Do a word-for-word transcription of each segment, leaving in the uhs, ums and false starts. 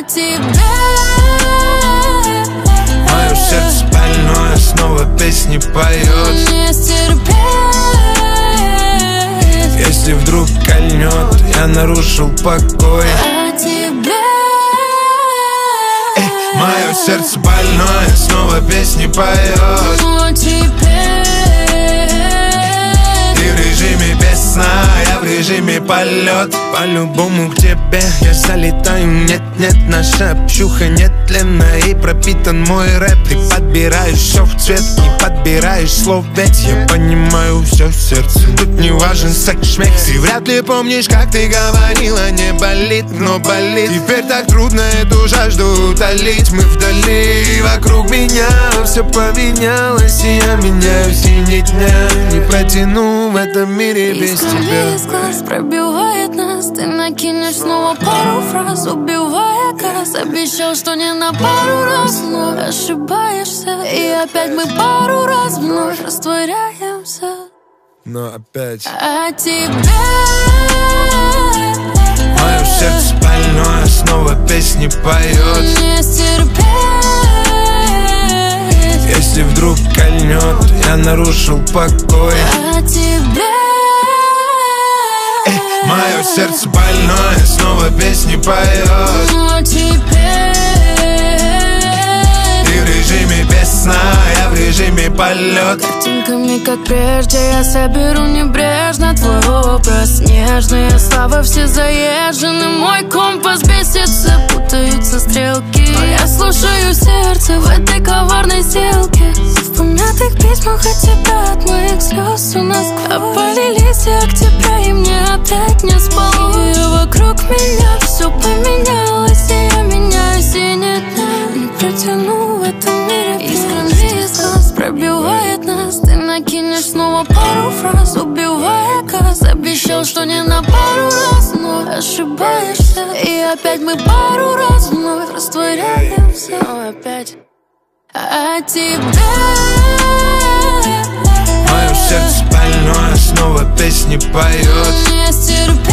тебе. Мое сердце больное снова песни поет. Не стерпеть. Если вдруг кольнет, я нарушил покой. А тебе. Мое сердце больное снова песни поет. Но теперь ты в режиме без сна, я в режиме полет. По-любому к тебе я залетаю. Нет-нет, наша общуха нетленная и пропитан мой рэп. Ты подбираешь все в цвет, не подбираешь слов, ведь я понимаю все сердцем. Тут не важен секс-шмек. Ты вряд ли помнишь, как ты говорила, не болит, но болит. Теперь так трудно эту жажду утолить. Мы вдали, вокруг меня все поменялось, и я меняюсь и ни дня не протяну в этом мире без тебя. Из глаз пробивает нас, ты накинешь снова пару фраз, убивая газ. Обещал, что не на пару раз, но ошибаешься. И опять мы пару раз вновь растворяемся. Но опять А тебе. мое сердце больное снова песни поет. Не стерпеть. Если вдруг кольнет, я нарушил покой. А тебе. Мое сердце больное снова песни поет. Но теперь ты в режиме без сна, я в режиме полет. картинками, как прежде, я соберу небрежно твой образ. Нежные слова все заезжены. Мой компас бесится, путаются стрелки. Но я слушаю сердце в этой коварной сделке. В помятых письмах от тебя, от моих слез у нас опали листья октября, и мне опять не спалось. И вокруг меня все поменялось, и я меняюсь, и нет дня не протяну в этом мире. Искренний из глаз пробивает нас, ты накинешь снова пару фраз, убивая газ. Обещал, что не на пару раз, но ошибаешься. И опять мы пару раз вновь растворяемся. Но опять. А тебе. Мое сердце больное снова песни поет. Не стерпеть.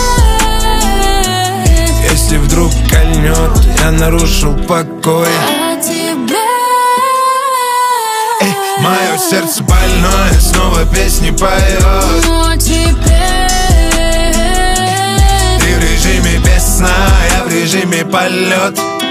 Если вдруг кольнет, я нарушил покой. А тебе. Мое сердце больное снова песни поет. Но теперь ты в режиме без сна, я в режиме полет.